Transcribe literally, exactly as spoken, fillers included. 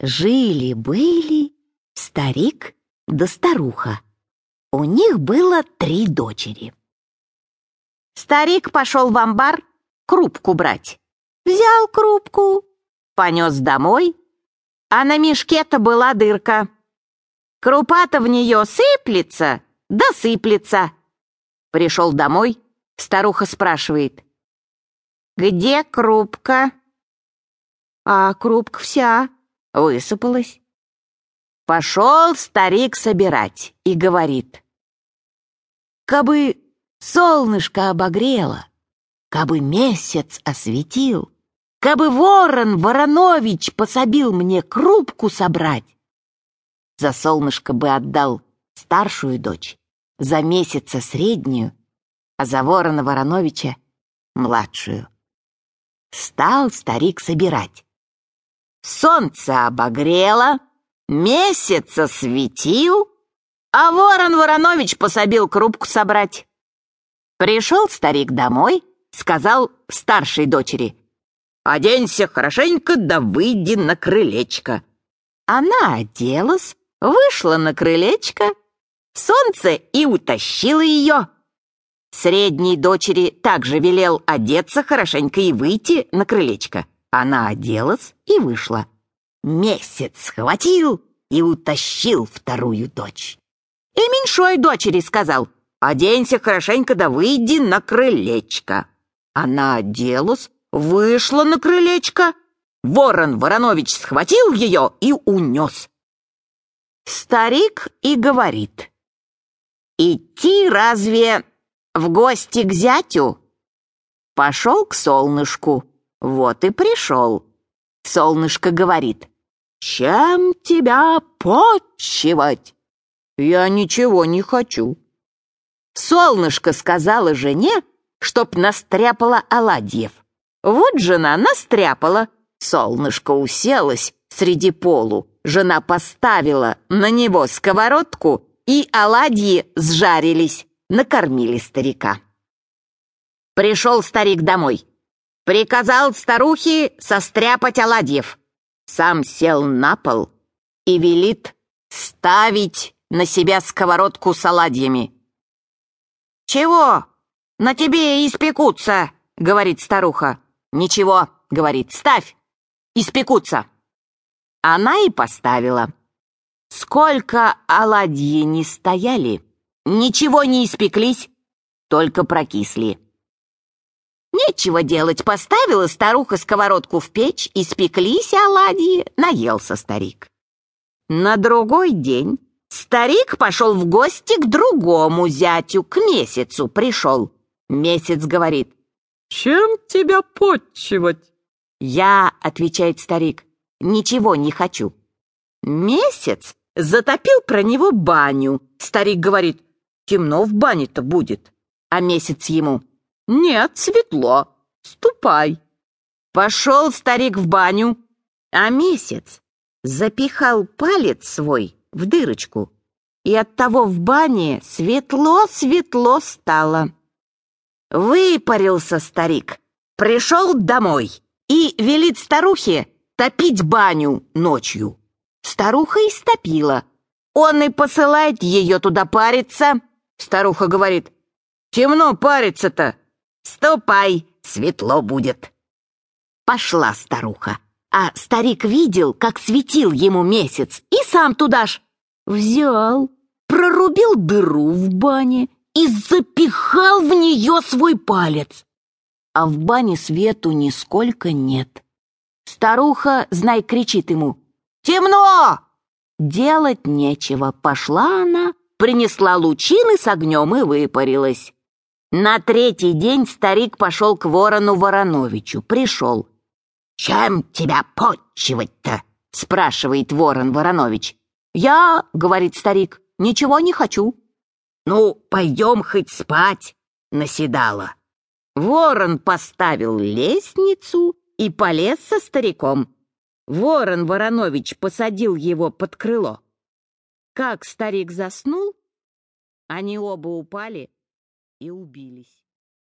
Жили-были старик да старуха. У них было три дочери. Старик пошел в амбар крупку брать. Взял крупку, понес домой, а на мешке-то была дырка. Крупа-то в нее сыплется, да сыплется. Пришел домой, старуха спрашивает: «Где крупка?» А крупка вся высыпалась. Пошел старик собирать и говорит: «Кабы солнышко обогрело, кабы месяц осветил, кабы ворон Воронович пособил мне крупку собрать, за солнышко бы отдал старшую дочь, за месяца среднюю, а за ворона Вороновича младшую». Стал старик собирать. Солнце обогрело, месяц осветил, а ворон Воронович пособил крупку собрать. Пришел старик домой, сказал старшей дочери: «Оденься хорошенько, да выйди на крылечко». Она оделась, вышла на крылечко, солнце и утащило ее. Средней дочери также велел одеться хорошенько и выйти на крылечко. Она оделась и вышла. Месяц схватил и утащил вторую дочь. И меньшой дочери сказал: «Оденься хорошенько, да выйди на крылечко». Она оделась, вышла на крылечко. Ворон Воронович схватил ее и унес. Старик и говорит: «Идти разве в гости к зятю?» Пошел к солнышку, вот и пришел. Солнышко говорит: «Чем тебя почивать?» «Я ничего не хочу». Солнышко сказала жене, чтоб настряпала оладьев. Вот жена настряпала. Солнышко уселось среди полу. Жена поставила на него сковородку, и оладьи сжарились, накормили старика. Пришел старик домой. Приказал старухе состряпать оладьев. Сам сел на пол и велит ставить на себя сковородку с оладьями. «Чего? На тебе испекутся», — говорит старуха. «Ничего», — говорит, — «ставь, испекутся». Она и поставила. Сколько оладьи не стояли, ничего не испеклись, только прокисли. Нечего делать, поставила старуха сковородку в печь, испеклись оладьи, наелся старик. На другой день старик пошел в гости к другому зятю, к месяцу пришел. Месяц говорит: «Чем тебя почивать?» «Я, — отвечает старик, — ничего не хочу». Месяц затопил про него баню. Старик говорит: «Темно в бане-то будет». А месяц ему: «Нет, светло, ступай». Пошел старик в баню, а месяц запихал палец свой в дырочку, и оттого в бане светло-светло стало. Выпарился старик, пришел домой и велит старухе топить баню ночью. Старуха истопила. Он и посылает ее туда париться. Старуха говорит: «Темно париться-то. Ступай, светло будет». Пошла старуха, а старик видел, как светил ему месяц, и сам туда ж взял, прорубил дыру в бане и запихал в нее свой палец. А в бане свету нисколько нет. Старуха, знай, кричит ему: «Темно!» Делать нечего. Пошла она, принесла лучины с огнем и выпарилась. На третий день старик пошел к ворону Вороновичу. Пришел. «Чем тебя почивать-то?» — спрашивает ворон Воронович. «Я, — говорит старик, — ничего не хочу». «Ну, пойдем хоть спать», — наседала. Ворон поставил лестницу и полез со стариком. Ворон Воронович посадил его под крыло. Как старик заснул, они оба упали и убились.